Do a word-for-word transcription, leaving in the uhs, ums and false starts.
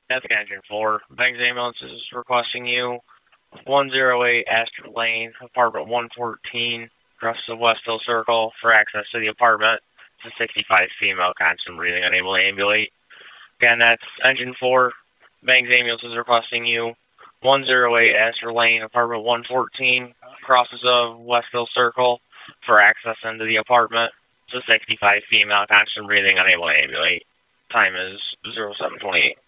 That's Engine four. Banks Ambulance is requesting you. one oh eight Astor Lane, apartment one fourteen, across the Westfield Circle, for access to the apartment. It's a sixty-five female, constant breathing, unable to ambulate. Again, that's Engine four. Banks Ambulance is requesting you. one oh eight Astor Lane, apartment one fourteen, crosses of Westfield Circle, for access into the apartment. It's a sixty-five female, constant breathing, unable to ambulate. Time is oh seven twenty-eight.